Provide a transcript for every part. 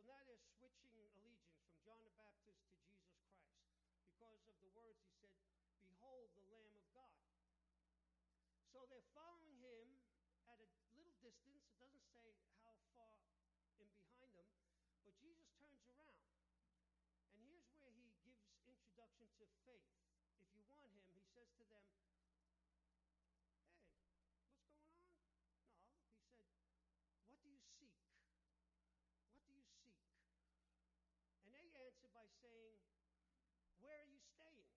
now they're switching allegiance from John the Baptist to Jesus Christ because of the words he said, "Behold the Lamb of God." So they're following him at a little distance. It doesn't say how far in behind them, but Jesus turns around. And here's where he gives introduction to faith. If you want him, he says to them, "Hey, what's going on?" No, he said, "What do you seek? What do you seek?" And they answered by saying, "Where are you staying?"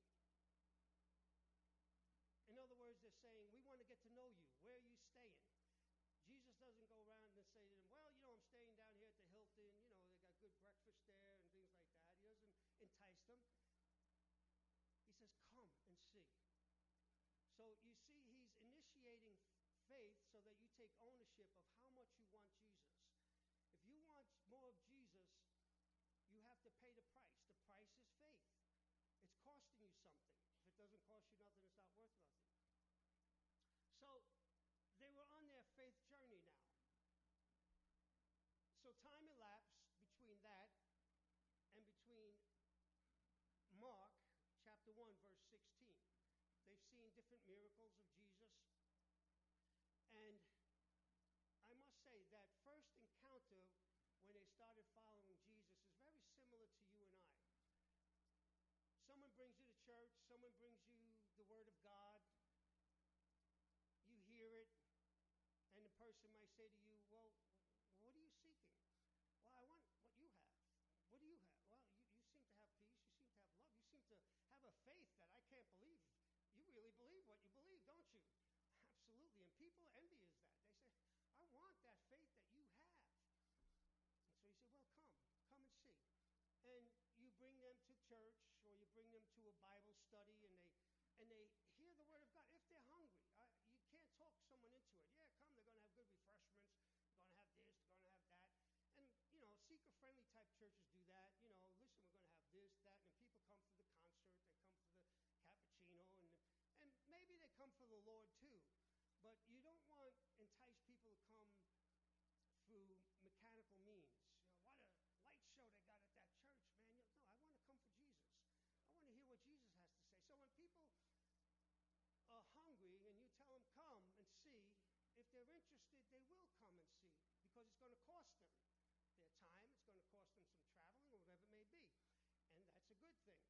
In other words, they're saying, "We want to get to know you. Where are you staying?" Jesus doesn't go around and say to them, "Well, I'm staying down here at the Hilton. They got good breakfast there and things like that." He doesn't entice them. He says, "Come and see." So you see, he's initiating faith so that you take ownership of how much you want Jesus. If you want more of Jesus, you have to pay the price. The price is faith. It's costing you something. If it doesn't cost you nothing, it's not worth nothing. So they were on their faith journey now. So time elapsed between that and between Mark chapter 1, verse 16. They've seen different miracles of Jesus. And I must say that first encounter when they started following Jesus is very similar to you and I. Someone brings you to church, someone brings you the Word of God, you hear it, and the person might say to you, "Well, what are you seeking?" "Well, I want what you have." "What do you have?" "Well, you seem to have peace, you seem to have love, you seem to have a faith that I can't believe. You really believe what you believe, don't you?" Absolutely, and people envy us that. They say, "I want that faith that you have." And so you say, "Well, come and see." And you bring them to church or you bring them to a Bible study and they hear the Word of God. If they're hungry, you can't talk someone into it. "Yeah, come, they're going to have good refreshments, they're going to have this, they're going to have that." And, seeker-friendly type churches do that. "Listen, we're going to have this, that," and people come for the concert, they come for the cappuccino, and maybe they come for the Lord too. But you don't want to entice people to come through mechanical means. "What a light show they got at that church, man." No, I want to come for Jesus. I want to hear what Jesus has to say. So when people are hungry and you tell them, "Come and see," if they're interested, they will come and see because it's going to cost them their time. It's going to cost them some traveling or whatever it may be. And that's a good thing.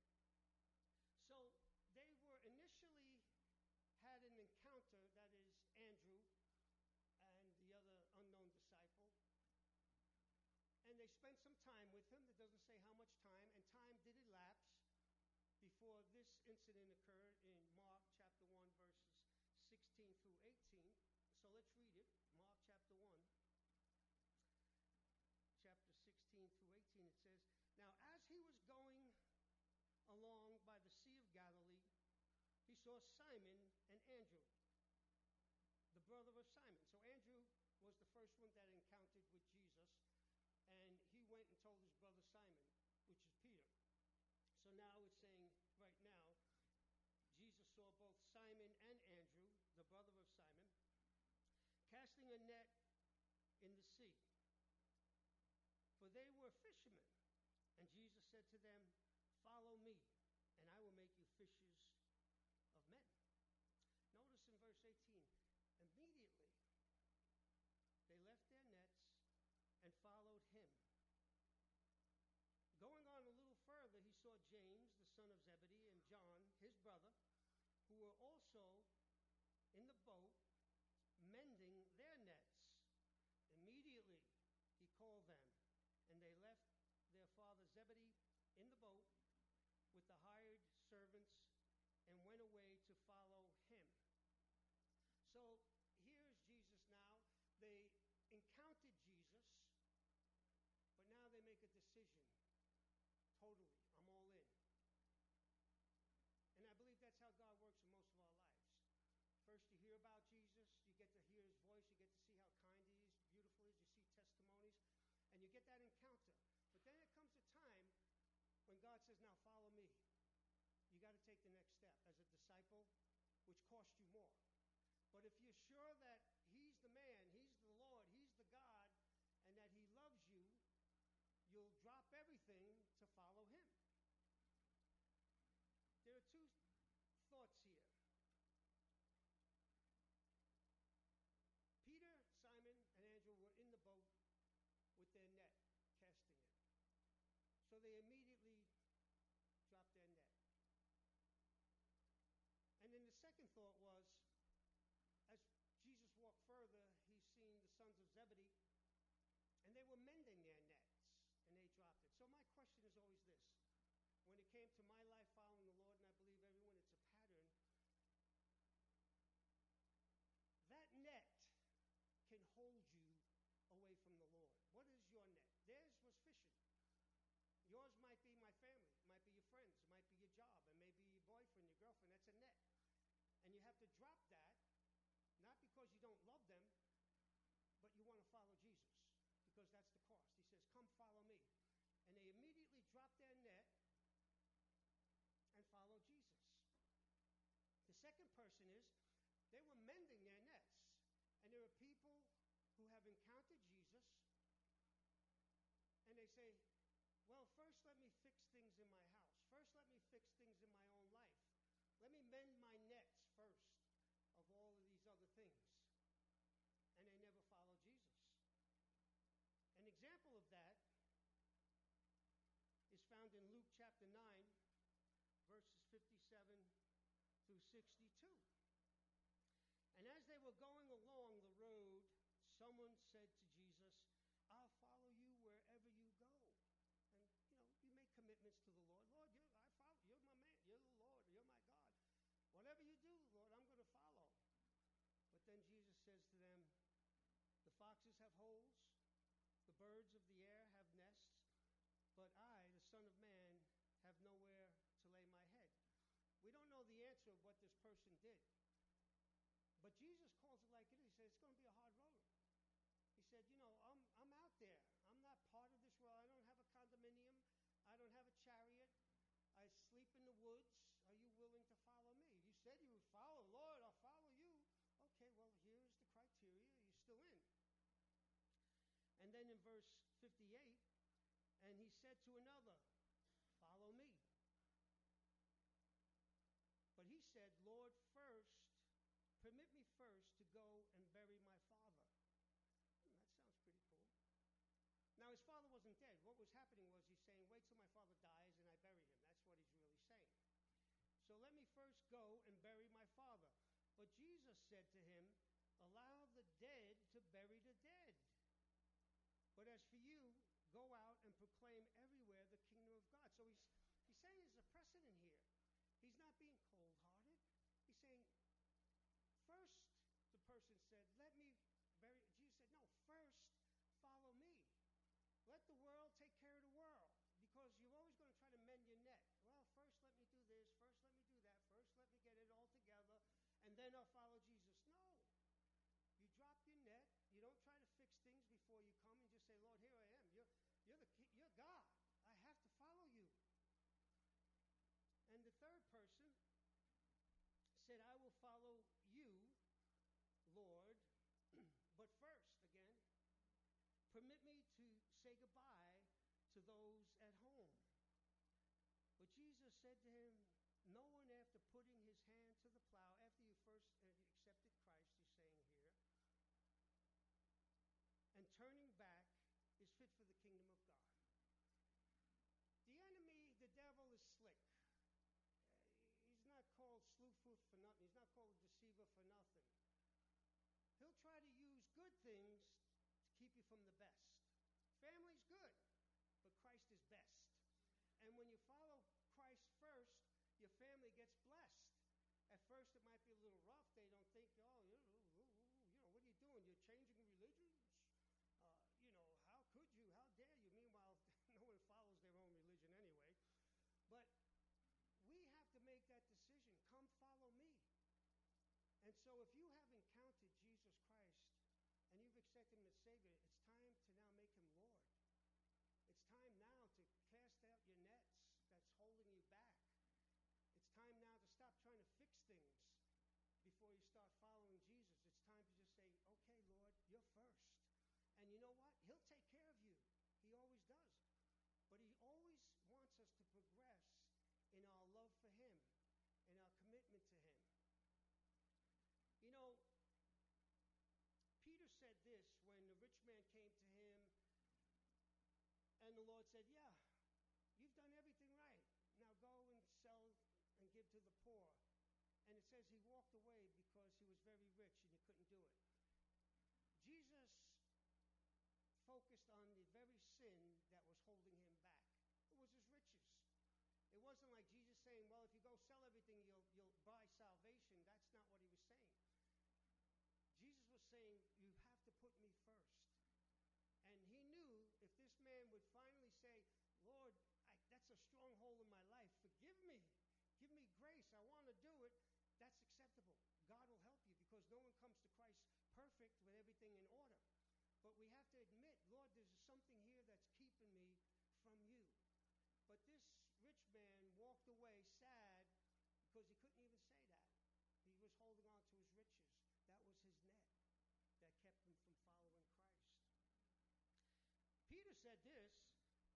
So they were initially had an encounter, that is Andrew and the other unknown disciple. And they spent some time with him. It doesn't say how much time. And time did elapse before this incident occurred in Mark chapter 1, verses 16 through 18. So let's read it. Mark chapter 1, chapter 16 through 18. It says, "Now as he was going along by the Sea of Galilee, he saw Simon and Andrew, the brother of Simon." So Andrew was the first one that encountered with Jesus. And he went and told his brother Simon, which is Peter. So now it's saying right now, Jesus saw both Simon and Andrew, the brother of Simon, casting a net in the sea, for they were fishermen. And Jesus said to them, "Follow me, and I will make you fishers of men." Notice in verse 18, immediately they left their nets and followed him. Going on a little further, he saw James, the son of Zebedee, and John, his brother, who were also in the boat, mending their nets. Immediately he called them, and they left their father Zebedee in the boat with the hired servants and went away to follow him. So here's Jesus now. They encountered Jesus, but now they make a decision. Totally, I'm all in. And I believe that's how God works in most of our lives. First you hear about Jesus, you get to hear his voice, you get to see how kind he is, beautiful he is, you see testimonies, and you get that encounter. But then there comes a time when God says, "Now follow me." You got to take the next step as a disciple, which costs you more. But if you're sure that he's the man, he's the Lord, he's the God, and that he loves you, you'll drop everything to follow him. There are two thoughts here. Peter, Simon, and Andrew were in the boat with their net, casting it. So they immediately dropped their net. And then the second thought was, as Jesus walked further, he's seen the sons of Zebedee, and they were mending their nets, and they dropped it. So my question is always this. When it came to my life following the Lord, and I believe everyone, it's a pattern, that net can hold you away from the Lord. What is your net? Theirs was fishing. Yours might be my family. It might be your friends. It might be your job. It may be your boyfriend, your girlfriend. That's a net. And you have to drop that, not because you don't love them, but you want to follow Jesus, because that's the cost. He says, come follow me. And they immediately dropped their net and followed Jesus. The second person is, they were mending their nets. And there are people who have encountered Jesus, and they say, well, first let me fix things in my house. First let me fix things in my own life. Let me mend my nets first of all of these other things. And they never follow Jesus. An example of that is found in Luke chapter 9, verses 57 through 62. And as they were going along the road, someone said to Jesus, I'll follow you wherever you go. And, you make commitments to the Lord. Lord, I follow. You're my man. You're the Lord. You're my God. Whatever you do, Lord, I'm going to follow. But then Jesus says to them, the foxes have holes, the birds of the air have nests, but I, the Son of Man, have nowhere to lay my head. We don't know the answer of what this person did. But Jesus calls it like it is. He said, it's going to be a hard road. He said, I'm out there. I'm not part of this world. I don't have a condominium. I don't have a chariot. I sleep in the woods. Are you willing to follow me? You said you would follow. Lord, I'll follow you. Okay, well, here's the criteria. You're still in. And then in verse 58, and he said to another, follow me. But he said, Lord, permit me first to go and bury my father. That sounds pretty cool. Now, his father wasn't dead. What was happening was he's saying, wait till my father dies and I bury him. That's what he's really saying. So let me first go and bury my father. But Jesus said to him, allow the dead to bury the dead. But as for you, go out and proclaim everywhere the kingdom of God. So he's saying there's a precedent here. He's not being cold-hearted. He's saying, first, the person said, Jesus said, no, first follow me. Let the world take care of the world, because you're always going to try to mend your net. Well, first let me do this, first let me do that, first let me get it all together, and then I'll follow Jesus. No. You drop your net. You don't try to fix things before you come and just say, Lord, here I am. You're God. I have to follow you. And the third person said, I will follow you, Lord, but first, again, permit me to say goodbye to those at home. But Jesus said to him, no one after putting his hand to the plow, after you first accepted Christ, he's saying here, and turning back is fit for the kingdom of God. The enemy, the devil, is slick. He's not called Slewfoot for nothing. He's not called a deceiver for nothing. He'll try to use good things to keep you from the best. Family's good, but Christ is best. And when you follow Christ first, your family gets blessed. At first, it might be a little rough. They don't think, what are you doing? You're changing religions? How could you? How dare you? Meanwhile, no one follows their own religion anyway. But we have to make that decision. Come follow me. And so if you have encountered Jesus Christ and you've accepted him as Savior, it's time to now make him Lord. It's time now to cast out your nets that's holding you back. It's time now to stop trying to fix things before you start following Jesus. It's time to just say, okay, Lord, you're first. And you know what? He'll take care of you. He always does. commitment to him. You know, Peter said this when the rich man came to him, and the Lord said, yeah, you've done everything right. Now go and sell and give to the poor. And it says he walked away because he was very rich and he couldn't do it. Jesus focused on the very sin that was holding him back. It was his riches. It wasn't like Jesus saying, well, if you go sell everything, you'll buy salvation. That's not what he was saying. Jesus was saying, you have to put me first. And he knew if this man would finally say, Lord, that's a stronghold in my life. Forgive me. Give me grace. I want to do it. That's acceptable. God will help you because no one comes to Christ perfect with everything in order. But we have to admit, Lord, there's something here that's keeping me from you. But this rich man walked away sad because he couldn't even say that. He was holding on to his riches. That was his net that kept him from following Christ. Peter said this,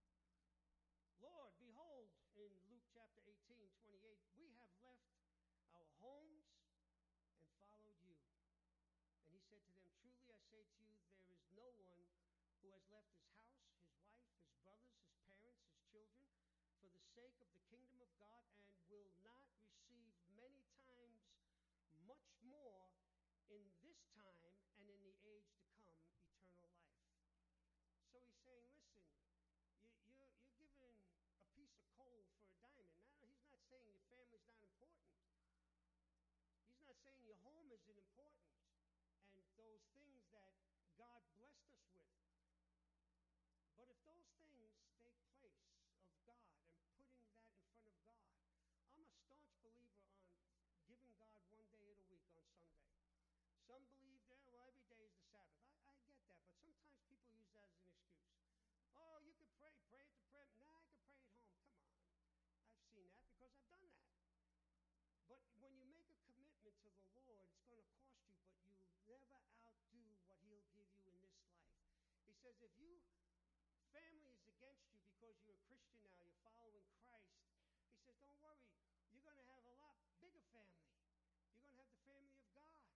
Lord, behold, in Luke chapter 18:28, we have left our homes and followed you. And he said to them, truly I say to you, there is no one who has left his house, his wife, his brothers, his parents, his children, for the sake of the kingdom of God, and will not receive many times much more in this time and in the age to come eternal life. So he's saying, listen, you're giving a piece of coal for a diamond. Now, he's not saying your family's not important. He's not saying your home isn't important and those things that God blessed us with. But if those things take place of God and putting that in front of God, I'm a staunch believer on giving God one day of the week on Sunday. Some believe that, well, every day is the Sabbath. I get that, but sometimes people use that as an excuse. Oh, you can pray at the prayer. Nah, I can pray at home. Come on. I've seen that because I've done that. But when you make a commitment to the Lord, it's going to cost you, but you'll never outdo what he'll give you in this life. He says, if you family is against you because you're a Christian now, you're following Christ, he says, don't worry. You're going to have a lot bigger family. You're going to have the family of God.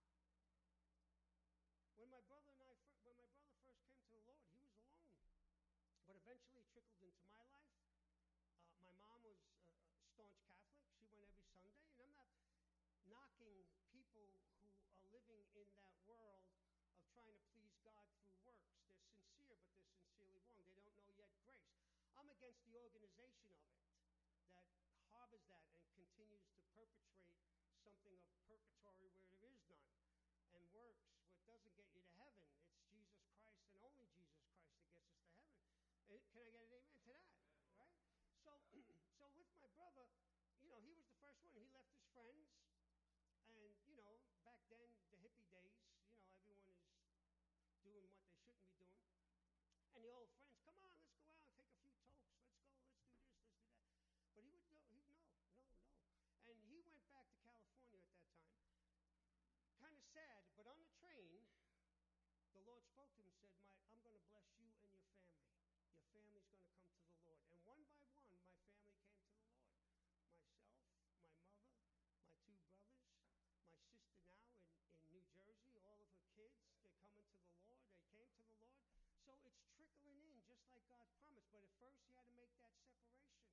When my brother first came to the Lord, he was alone. But eventually it trickled into my life. My mom was a staunch Catholic. She went every Sunday. And I'm not knocking people who are living in that world of trying to please God through works. They're sincere, but they're sincerely wrong. They don't know yet grace. I'm against the organization of it that harbors that and continues to perpetrate something of purgatory where there is none, and works what doesn't get you to heaven. It's Jesus Christ and only Jesus Christ that gets us to heaven. Can I get an amen to that? Right? So with my brother, he was the first one. He left his friends. And, back then, the hippie days, everyone is doing what they shouldn't be doing. And the old friends, come on, let's go out and take a few tokes. Let's go, let's do this, let's do that. But he would no. And he went back to California at that time. Kind of sad, but on the train, the Lord spoke to him and said, I'm going to bless you and your family. Your family's going to come to the Lord. And one by one, my family came to the Lord. Myself, my mother, my two brothers, my sister now in New Jersey, all of her kids, they're coming to the Lord. They came to the Lord. So it's trickling in just like God promised. But at first, he had to make that separation.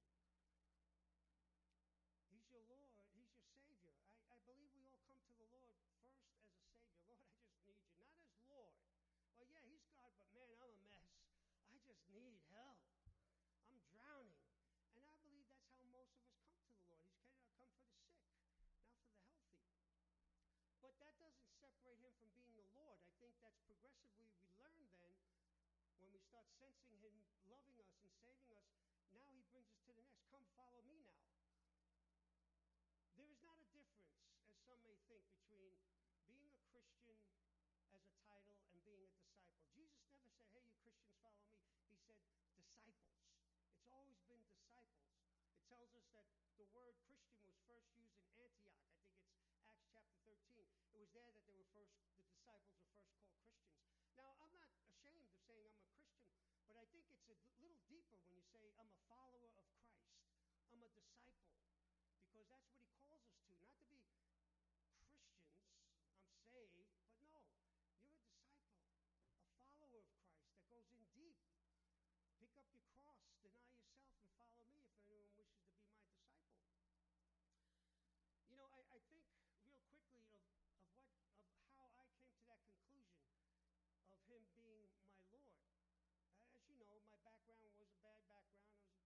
He's your Lord. He's your Savior. I believe we all come to the Lord first as a Savior. Lord, I just need you. Not as Lord. Well, yeah, he's God, but man, I'm a mess. I just need help. I'm drowning. And I believe that's how most of us come to the Lord. He's come for the sick, not for the healthy. But that doesn't separate him from being the Lord. I think that's progressively we learn then when we start sensing him loving us and saving us. Now he brings us to the next. Come follow me now. There is not a difference, as some may think, between being a Christian as a title and being a disciple. Jesus never said, hey, you Christians, follow me. He said disciples. It's always been disciples. It tells us that the word Christian was first used in Antioch. I think it's Acts chapter 13. It was there that the disciples were first called Christians. Now, I'm not ashamed of saying I'm a Christian, but I think it's a little deeper when you say I'm a follower of Christ. I'm a disciple. Because that's what he calls us to. Not to be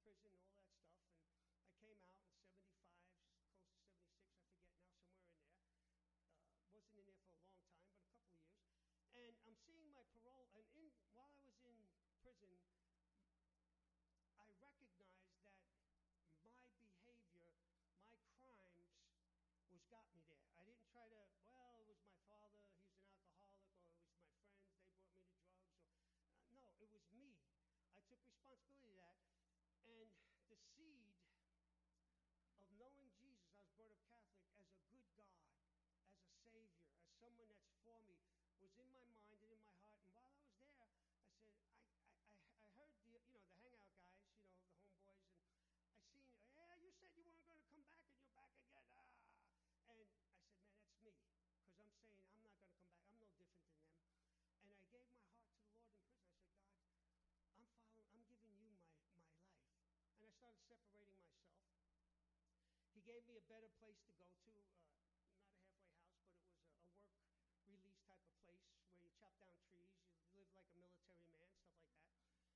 prison and all that stuff. And I came out in 75, close to 76, I forget now, somewhere in there. Wasn't in there for a long time, but a couple of years. And I'm seeing my parole, and while I was in prison, I recognized that my behavior, my crimes, got me there. I didn't try to, well, it was my father, he's an alcoholic, or it was my friends, they brought me to drugs. Or no, it was me. I took responsibility of that. And the seed of knowing Jesus, I was brought up Catholic, as a good God, as a Savior, as someone that's for me, was in my mind and in my heart. And while I was there, I said, I heard the hangout guys, the homeboys, and I seen, yeah, you said you weren't going to come back and you're back again. And I said, man, that's me. Because I'm saying I'm not going to come back. I'm no different than them. And I gave my heart to the Lord in prison. I said, God, I'm giving you my life. And I started separating myself. He gave me a better place to go to, not a halfway house, but it was a work release type of place where you chop down trees, you live like a military man, stuff like that.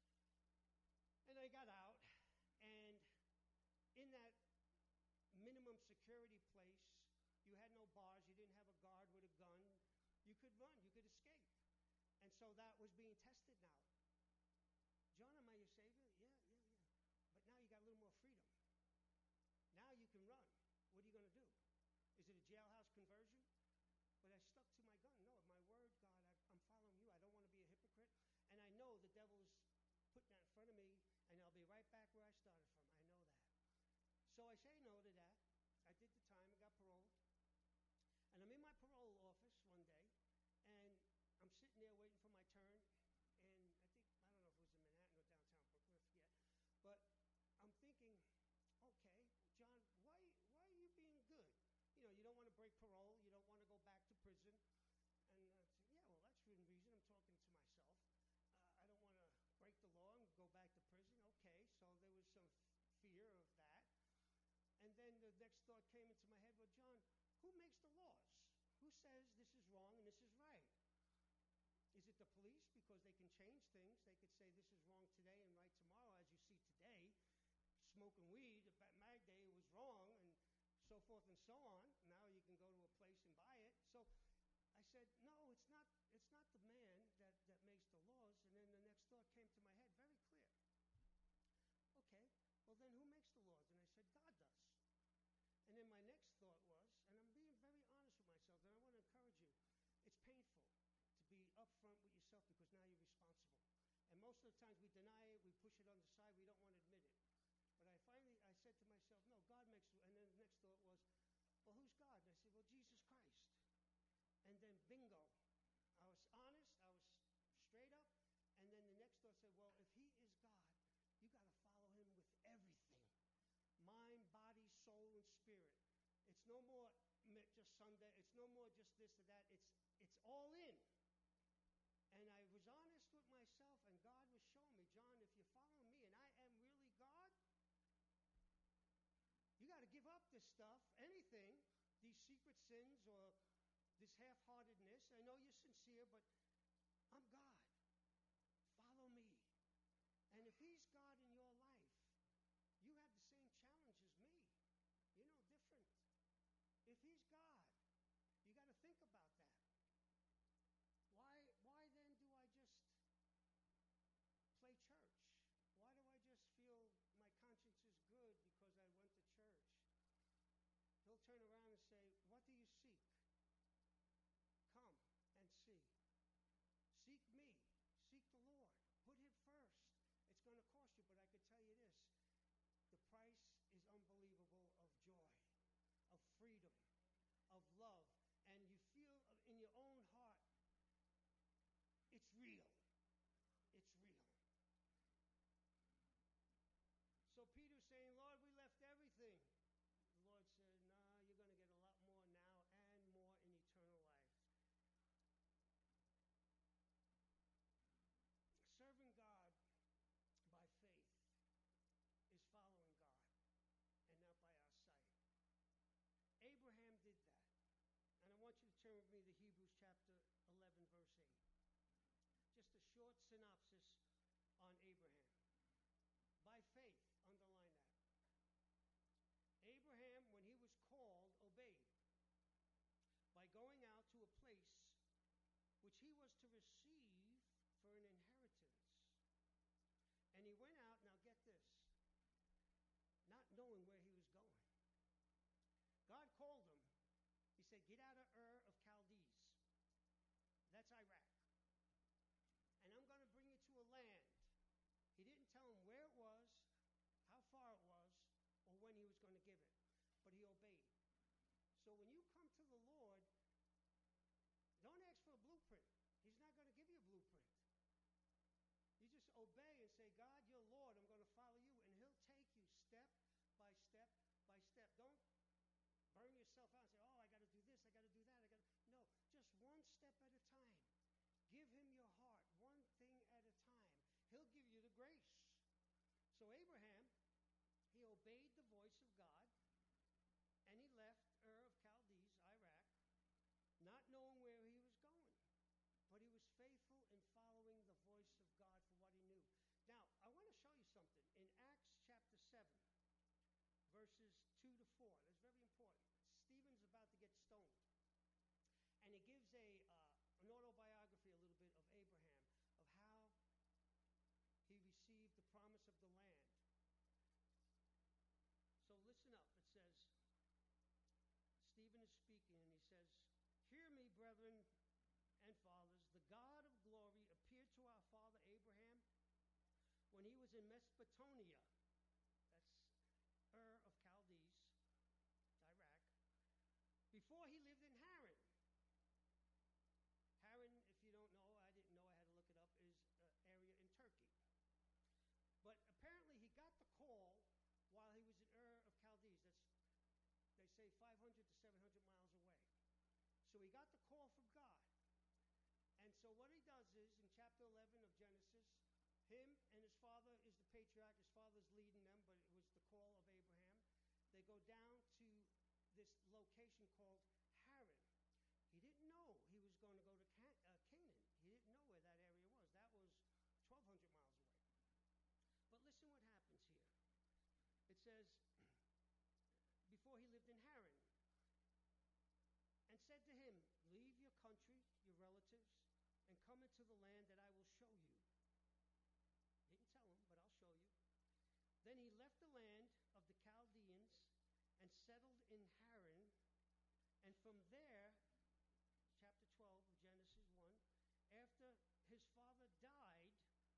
And I got out, and in that minimum security place, you had no bars, you didn't have a guard with a gun, you could run, you could escape. And so that was being tested now. John, am I your Savior? Yeah. But now you got a little more freedom. Now you can run. What are you going to do? Is it a jailhouse conversion? But I stuck to my gun. No, my word, God, I'm following you. I don't want to be a hypocrite. And I know the devil's putting that in front of me, and I'll be right back where I started from. I know that. So I say no to that. I did the time. I got paroled. And I'm in my parole office one day, and I'm sitting there waiting for my turn. And I don't know if it was in Manhattan or downtown Brooklyn, I forget. But I'm thinking, okay, John, why are you being good? You don't want to break parole. You don't want to go back to prison. And I said, yeah, well, that's the reason. I'm talking to myself. I don't want to break the law and go back to prison. Okay, so there was some fear of that. And then the next thought came into my head, well, John, who makes the laws? Who says this is wrong and this is right? Is it the police? Because they can change things. They could say this is wrong today and right tomorrow, as you see today. Smoking weed, at my day it was wrong, and so forth and so on. Now you can go to a place and buy it. So I said, no, it's not the man that makes the laws. And then the next thought came to my head, very clear. Okay, well then who makes the laws? And I said, God does. And then my next thought was, and I'm being very honest with myself, and I want to encourage you, it's painful to be upfront with yourself because now you're responsible. And most of the times we deny it, we push it on the side, we don't want to admit it. But I said to myself, no, God makes, and then the next thought was, well, who's God? And I said, well, Jesus Christ. And then bingo. I was honest, I was straight up, and then the next thought said, well, if he is God, you got to follow him with everything. Mind, body, soul, and spirit. It's no more just Sunday, it's no more just this or that, it's all in. And I was honest with myself, and God was showing me, John, if you're following me and I am really God, you got to give up this stuff, anything, these secret sins or this half-heartedness. I know you're sincere, but I'm God. Follow me. And if he's God in your life, you have the same challenge as me. You're no different. If he's God, you got to think about that. Why then do I just play church? Why do I just feel my conscience is good because I went to church? He'll turn around and say, what do you seek? Come and see. Seek me. Seek the Lord. Put him first. It's going to cost you, but I could tell you this. The price is unbelievable of joy, of freedom, of love. And you feel in your own heart, it's real. It's real. So Peter's saying, Lord, we left everything. The Lord said, nah, you're going to get a lot more now and more in eternal life. Serving God by faith is following God and not by our sight. Abraham did that. And I want you to turn with me to Hebrews chapter knowing where he was going. God called him. He said, get out of Ur of Chaldees. That's Iraq. And I'm going to bring you to a land. He didn't tell him where it was, how far it was, or when he was going to give it. But he obeyed. So when you come to the Lord, don't ask for a blueprint. He's not going to give you a blueprint. You just obey and say, God, you're Lord. I'm going to follow you. And he'll take you step by step by step. Don't burn yourself out and say, oh, I got to do this, I got to do that. No, just one step at a time. Give him your heart, one thing at a time. He'll give you the grace. So Abraham, he obeyed the voice of God, and he left Ur of Chaldees, Iraq, not knowing where he was going. But he was faithful in following the voice of God for what he knew. Now, I want to show you something. In Acts chapter 7, verses 2 to 4, that's very important. Stephen's about to get stoned. And he gives an autobiography a little bit of Abraham, of how he received the promise of the land. So listen up. It says, Stephen is speaking, and he says, hear me, brethren and fathers. The God of glory appeared to our father Abraham when he was in Mesopotamia. That's Ur of Chaldees, Iraq. Before he lived in Haran. Haran, if you don't know, I didn't know, I had to look it up, is an area in Turkey. But apparently he got the call while he was in Ur of Chaldees. That's, they say, 500 to 700 miles away. So he got the call from God. And so what he does is, in chapter 11 of Genesis, him and his father is the patriarch. His father's leading them, but it was the call of Abraham. They go down to this location called Haran. He didn't know he was going to go to Canaan. He didn't know where that area was. That was 1,200 miles away. But listen what happens here. It says, before he lived in Haran, and said to him, leave your country, your relatives, and come into the land that I will show you. Didn't tell him, but I'll show you. Then he left the land of the Chaldeans and settled in Haran. And from there, chapter 12 of Genesis 1, after his father died,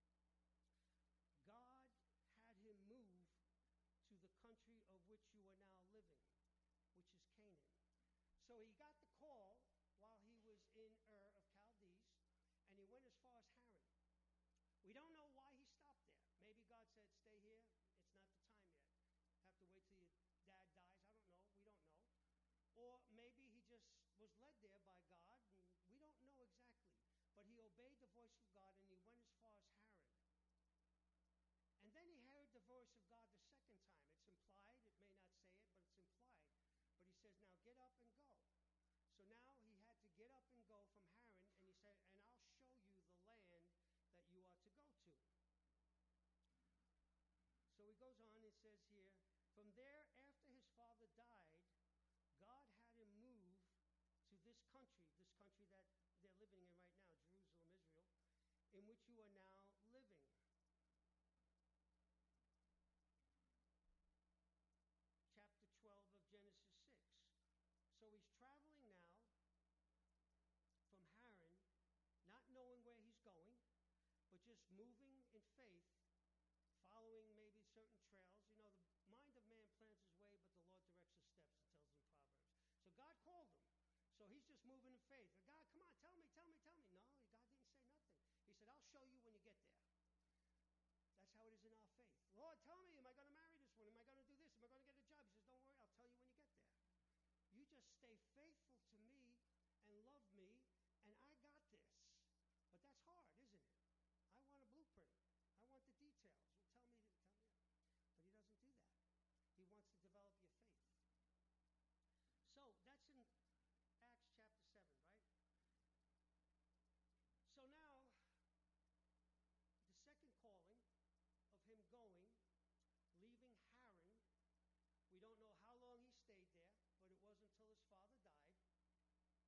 God had him move to the country of which you are now living, which is Canaan. So he got the call while he was in Ur of Chaldees, and he went as far as Haran. We don't know why he stopped there. Maybe God said, stay here. It's not the time yet. Have to wait till your dad dies. I don't know. We don't know. Or maybe he just was led there by God, and we don't know exactly. But he obeyed the voice of God, and he went as far as Haran. And then he heard the voice of God the second time. It's implied. It may not say it, but it's implied. But he says, now get up and go. So now he had to get up and go from Haran, and he said, and I'll show you the land that you are to go to. So he goes on and says here, from there, after his father died, God had him move to this country that they're living in right now, Jerusalem, Israel, in which you are now living. Chapter 12 of Genesis 6. So he's traveling now from Haran, not knowing where he's going, but just moving in faith, following maybe certain trails. You know, the mind of man plans his way, but the Lord directs his steps, it tells in Proverbs. So God called him. So he's just moving in faith. God, come on, tell me. No, God didn't say nothing. He said, I'll show you when you get there. That's how it is in our faith. Lord, tell me, am I going to marry this one? Am I going to do this? Am I going to get a job? He says, don't worry, I'll tell you when you get there. You just stay faithful to me and love me, and I got this. But that's hard, isn't it? I want a blueprint. I want the details. Well, tell me. But he doesn't do that. He wants to develop your faith. So that's in Acts chapter 7, right? So now, the second calling of him going, leaving Haran, we don't know how long he stayed there, but it wasn't until his father died.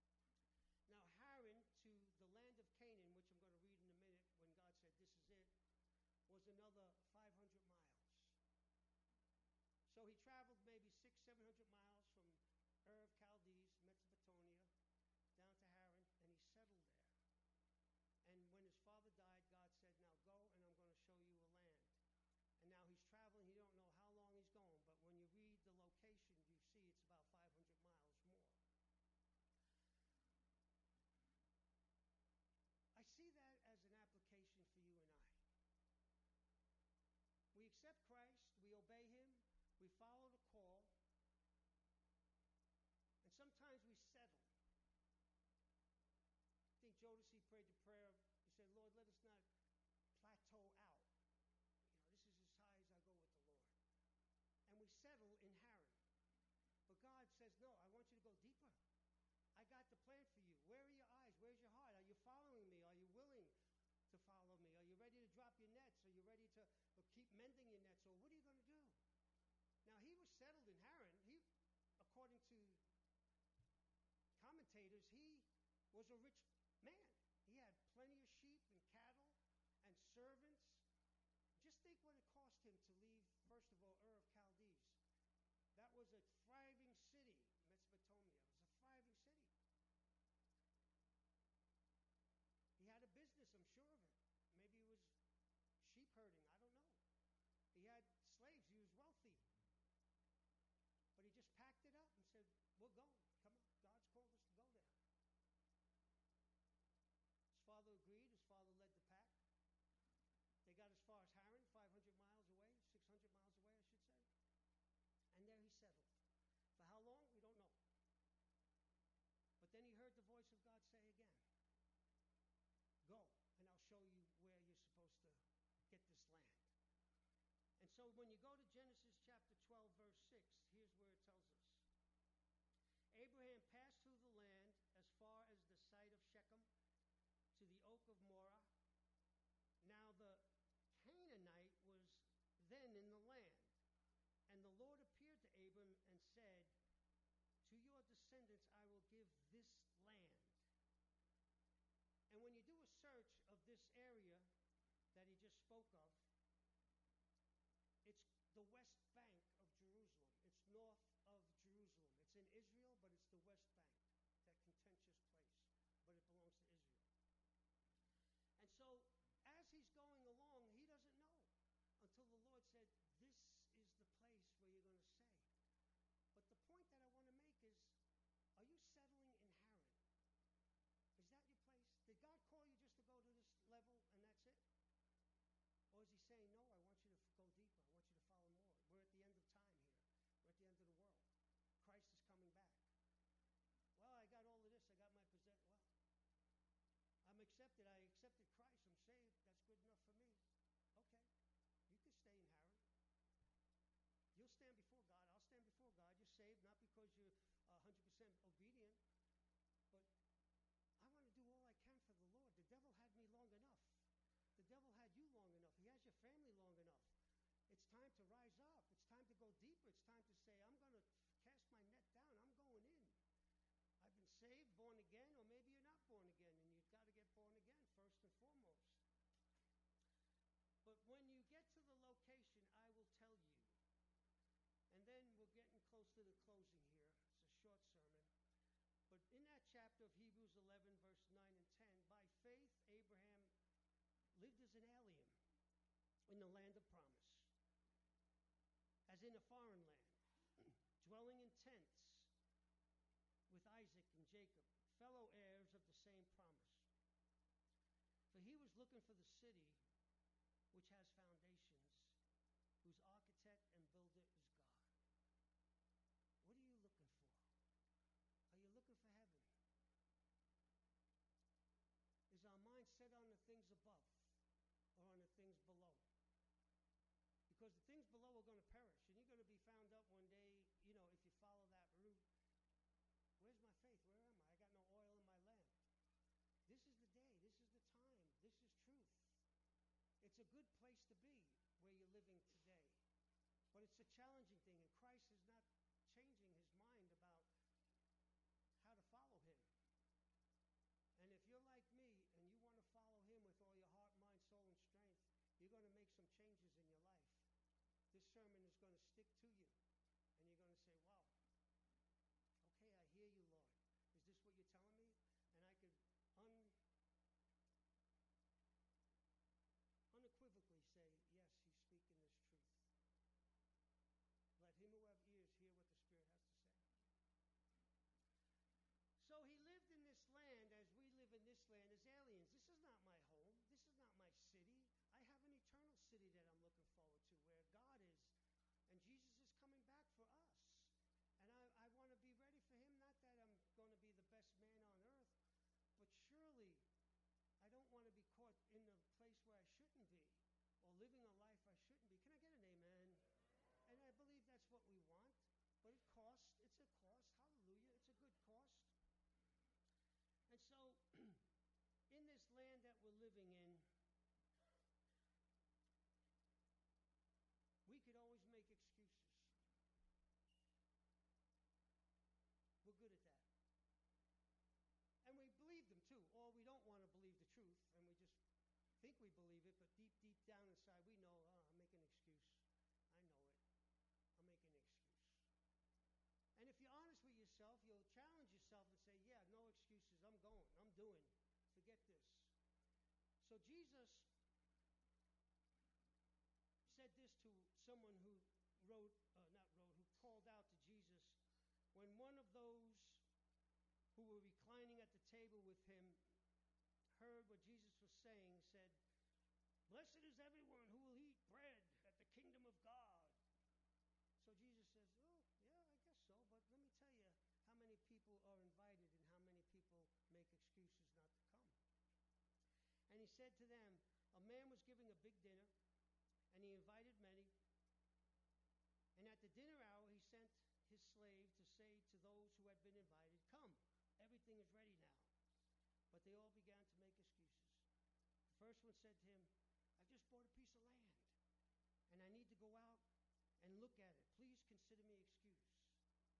plan for you? Where are your eyes? Where's your heart? Are you following me? Are you willing to follow me? Are you ready to drop your nets? Are you ready to keep mending your nets? Or what are you going to do? Now, he was settled in Haran. According to commentators, he was a rich man. He had plenty of sheep and cattle and servants. Just think what it cost him to leave, first of all, Ur of Chaldees. That was a thriving city, Mesopotamia. It was a thriving city. He had a business, I'm sure of it. Maybe it was sheep herding, I don't know. He had slaves, he was wealthy. But he just packed it up and said, we'll go. Come on, God's called us to go there. His father agreed, his father led the pack. They got as far as Haran, 500 miles away, 600 miles away, I should say. And there he settled. For how long? We don't know. But then he heard the voice of God say again, go, and I'll show you where you're supposed to get this land. And so when you go to Genesis chapter 12, verse 6, here's where it tells us. Abraham passed through the land as far as the site of Shechem to the oak of Moreh. Now the Canaanite was then in the land. And the Lord appeared to Abram and said, to your descendants I will give this land. And when you do a search of this area that he just spoke of, it's the west bank of Jerusalem. It's north of Jerusalem. It's in Israel, but it's the west bank, that contentious place. But it belongs to Israel. And so, as he's going along, he doesn't know until the Lord said, this is the place where you're going to stay. But the point that I want to make is, are you settling in Haran? Is that your place? Did God call you just to go to this level and that's it? Or is he saying, no, I want you to go deeper. I want you to follow more. We're at the end of time here. We're at the end of the world. Christ is coming back. Well, I got all of this. I got my possession. Well, I'm accepted. I accepted Christ. I'm saved. That's good enough for me. Okay. You can stay in Haran. You'll stand before God. I'll stand before God. You're saved not because you're 100% obedient, but I want to do all I can for the Lord. The devil had me long enough. The devil had you long enough. He has your family long enough. It's time to rise up. It's time to go deeper. It's time to say, I'm going to cast my net down. I'm going in. I've been saved, born again, or maybe you're not born again, and you've got to get born again first and foremost. But when you get to the location, I will tell you. And then we're getting close to the closing here. It's a short sermon. But in that chapter of Hebrews 11, verse 9 and 10, by faith, Abraham lived as an alien in the land of promise, as in a foreign land, dwelling in tents with Isaac and Jacob, fellow heirs of the same promise. For he was looking for the city which has foundations, whose architect and builder is God. What are you looking for? Are you looking for heaven? Is our mind set on the things above or on the things below? Because the things below are going to perish, and you're going to be found up one day, if you follow that route. Where's my faith? Where am I? I got no oil in my lamp. This is the day. This is the time. This is truth. It's a good place to be where you're living today. But it's a challenging thing, and Christ is not changing his mind about how to follow him. And if you're like me and you want to follow him with all your heart, mind, soul, and strength, you're going to make some changes in your life. This sermon is going to stick to you. And you're going to say, wow, okay, I hear you, Lord. Is this what you're telling me? And I could unequivocally say, yes, he's speaking this truth. Let him who Jesus said this to someone who who called out to Jesus when one of those who were reclining at the table with him heard what Jesus was saying, said, "Blessed is everyone who will eat bread at the kingdom of God." So Jesus says, "Oh, yeah, I guess so, but let me tell you how many people are invited and how many people make excuses not to come." And he said to them, "A man was giving a big dinner, and he invited many. And at the dinner hour, he sent his slave to say to those who had been invited, 'Come, everything is ready now.' But they all began to make excuses. The first one said to him, 'I just bought a piece of land, and I need to go out and look at it. Please consider me excused.'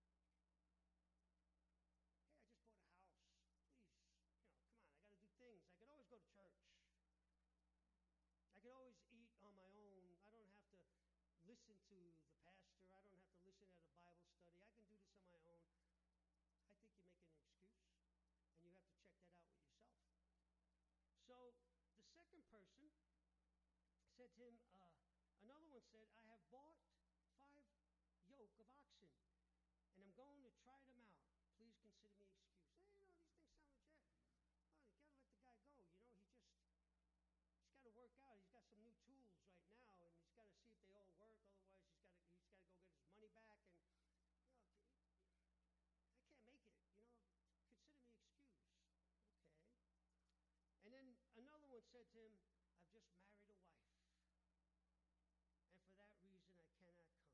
'Hey, I just bought a house. Please, come on, I got to do things. I could always go to church. I could always eat on my own. I don't have to listen to the pastor. I don't have to listen at a Bible study. I can do this on my own.' I think you're making an excuse, and you have to check that out with yourself." So the second person said to him, another one said, "I have bought 5 yoke of oxen, and I'm going to try them out. Please consider me excused." Hey, these things sound legit. Oh, you got to let the guy go. He's got to work out. He's got some new tools right now, and he's got to see if they all work. Otherwise, he's got to go get his money back. And I can't make it. Consider me excused. Okay. And then another one said to him, "I've just married a wife, and for that reason I cannot come."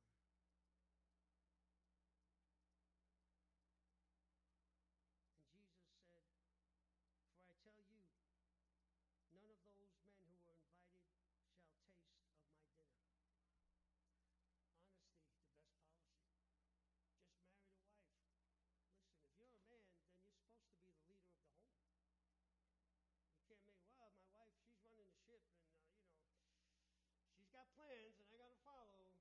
And Jesus said, "For I tell you, none of those men who were invited shall taste of my dinner." Honestly, the best policy. Just married a wife. Listen, if you're a man, then you're supposed to be the leader of the home. You can't make, "Well, my wife, she's running the ship, and, she's got plans, and I got to follow."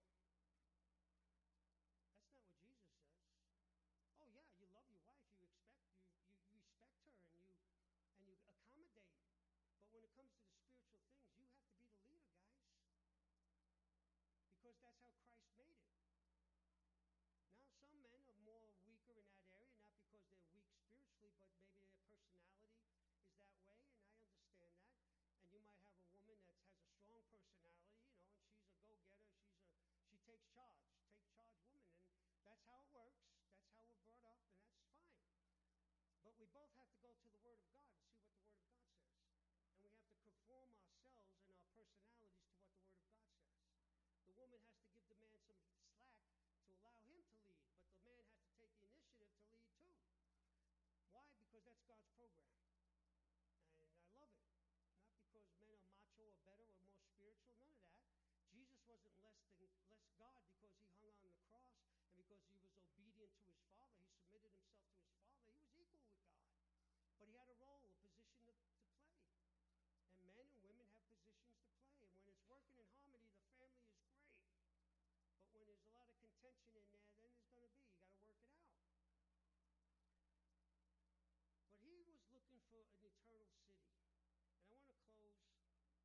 That's not what Jesus says. Oh, yeah, you love your wife. You respect her, and you accommodate. But when it comes to the spiritual things, you have to be the leader, guys. Because that's how Christ made it. Now, some men are more weaker in that area, not because they're weak spiritually, but maybe their personality is that way, and I understand that. And you might have a woman that has a strong personality, and she's a go-getter. She takes charge woman, and that's how it works. That's how we're brought up, and that's fine. But we both have to go to the Word of God and see what the Word of God says. And we have to conform ourselves and our personalities to what the Word of God says. The woman has to give the man some slack to allow him to lead, but the man has to take the initiative to lead too. Why? Because that's God's program. And I love it. Not because men are macho or better or more spiritual, none of that. Jesus wasn't less God because he hung on the cross and because he was obedient to his Father. He submitted himself to his Father. He was equal with God. But he had a role, a position to play. And men and women have positions to play. And when it's working in harmony, the family is great. But when there's a lot of contention in there, then there's going to be. You got to work it out. But he was looking for an eternal city. And I want to close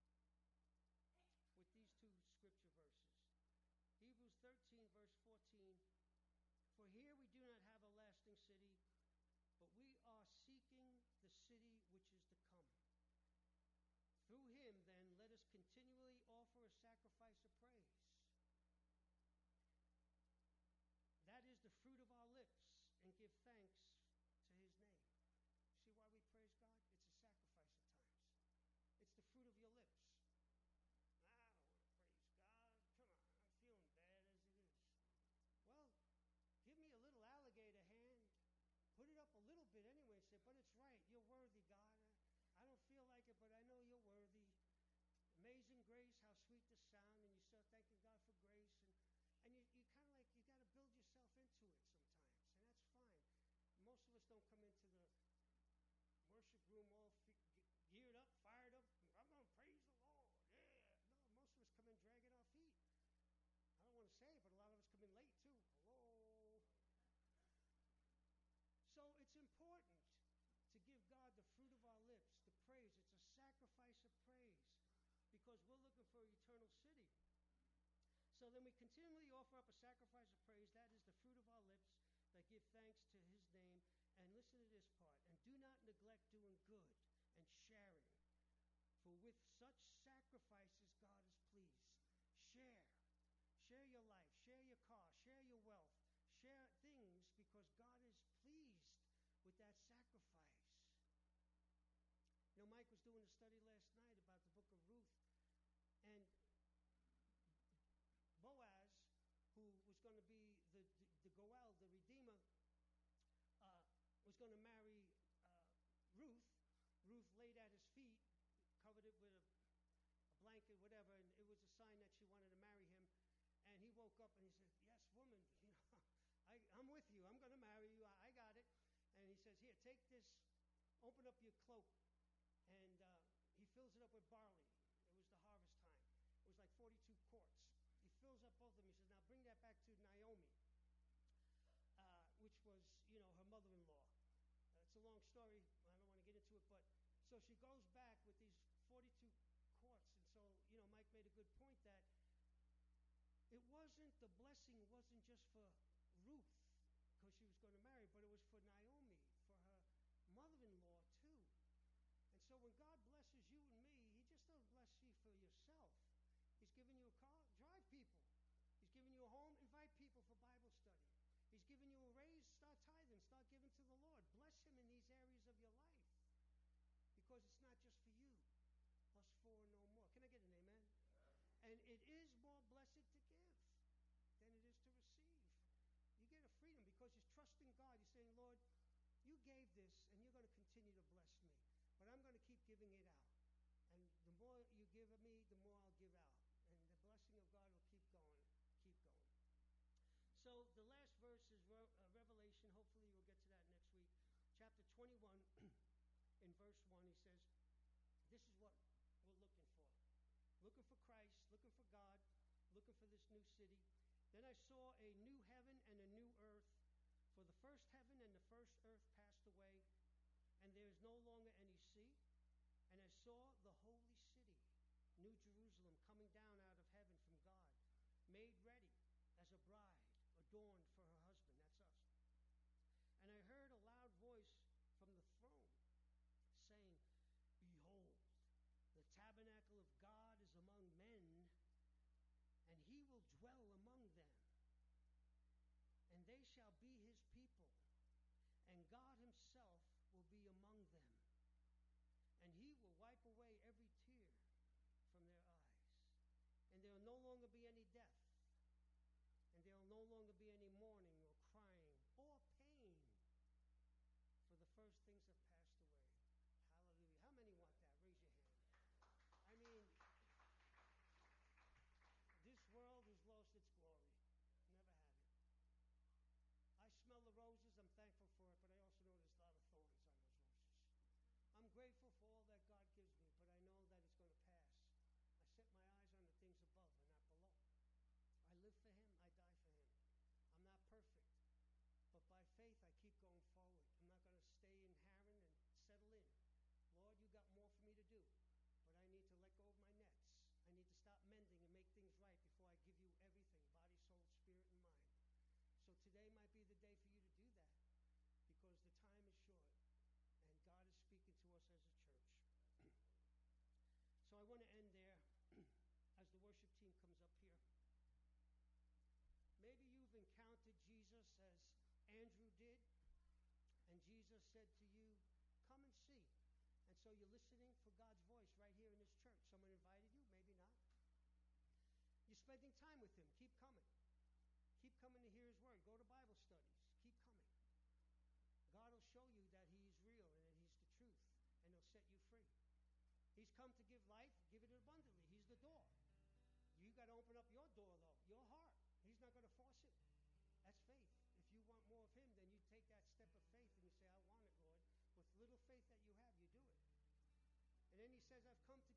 with these 2 scripture verses. Hebrews 13, verse 14. "For here we do not have a lasting city, but we are seeking the city which is to come. Through him, then, let us continually offer a sacrifice of praise. That is the fruit of our lips, and give thanks to his name." See why we praise God? It's a sacrifice at times. It's the fruit of your lips. "I don't want to praise God. Come on, I'm feeling bad as it is." Well, give me a little alligator hand. Put it up a little bit anyway and say, "But it's right. You're worthy, God. I don't feel like it, but I know you're worthy. Amazing grace, how sweet the sound." And you start thanking God for grace. And you kind of you got to build yourself into it sometimes. And that's fine. Most of us don't come into the worship room all geared up, fired up. "I'm going to praise the Lord. Yeah." No, most of us come in dragging our feet. I don't want to say it, but a lot of us come in late too. Hello. So it's important to give God the fruit of our lips, the praise. It's a sacrifice of praise. eternal city. So then we continually offer up a sacrifice of praise. That is the fruit of our lips that give thanks to his name. And listen to this part. And do not neglect doing good and sharing. For with such sacrifices, God is pleased. Share. Share your life. Share your car. Share your wealth. Share things because God is pleased with that sacrifice. You know, Mike was doing a study last night about the book of Ruth. And Boaz, who was going to be the Goel, the Redeemer, was going to marry Ruth. Ruth laid at his feet, covered it with a blanket, whatever, and it was a sign that she wanted to marry him. And he woke up and he said, yes, woman, you know, I'm with you. I'm going to marry you. I got it. And he says, here, take this, open up your cloak. And he fills it up with barley. It was the harvest time. It was like 42 quarts. He fills up both of them. He says, now bring that back to Naomi, which was, you know, her mother-in-law. It's a long story. I don't want to get into it. But so she goes back with these 42 quarts. And so, you know, Mike made a good point that it wasn't, the blessing wasn't just for Ruth because she was going to marry, but it was for Naomi, for her mother-in-law too. And so when God blesses you and me, he just doesn't bless you for yourself. He's giving you a car, drive people. He's giving you a home, invite people for Bible study. He's giving you a raise, start tithing, start giving to the Lord. Bless him in these areas of your life because it's not just for you. Plus four, no more. Can I get an amen? And it is more blessed to give than it is to receive. You get a freedom because you're trusting God. You're saying, Lord, you gave this and you're going to continue to bless me. But I'm going to keep giving it out. And the more you give me, the more I'll give out. And the blessing of God will keep going, keep going. So the last verse is Revelation. Hopefully we'll get to that next week. Chapter 21, in verse 1, he says, this is what we're looking for. Looking for Christ, looking for God, looking for this new city. Then I saw a new heaven and a new earth, for the first heaven and the first earth passed away, and there is no longer any sea. And I saw the holy city, New Jerusalem, coming down out of heaven from God, made ready as a bride, adorned for her husband. That's us. And I heard a loud voice from the throne saying, behold, the tabernacle of God is among men, and he will dwell among them. And they shall be his people, and God himself will be among them. And he will wipe away every tear from their eyes. And there will no longer be any death. And there will no longer be any mourning or crying or pain. For the first things have passed away. Hallelujah. How many want that? Raise your hand. I mean, this world has lost its glory. Never had it. I smell the roses. I'm thankful for it. But I also know there's a lot of thorns on those roses. I'm grateful for all that God gives me, but I know that it's going to pass. I set my eyes on the things above and not below. I live for him, I die for him. I'm not perfect, but by faith I keep going forward. I'm not going to stay in Haran and settle in. Lord, you got more for me to do, but I need to let go of my nets. I need to stop mending and make things right before I give you everything, body, soul, spirit, and mind. So today might be the day for you to do that because the time is short. And God is speaking to us as a church. So I want to end there as the worship team comes up here. Maybe you've encountered Jesus as Andrew did, and Jesus said to you, come and see. And so you're listening for God's voice right here in this church. Someone invited you, maybe not. You're spending time with him. Keep coming. Keep coming to hear his word. Go to Bible studies. Keep coming. God will show you that he's real and that he's the truth, and he'll set you free. He's come to give life, give it abundantly. He's the door. You got to open up your door, though, your heart. He's not going to force it. That's faith. If you want more of him, then you take that step of faith and you say, I want it, Lord. With little faith that you have, you do it. And then he says, I've come to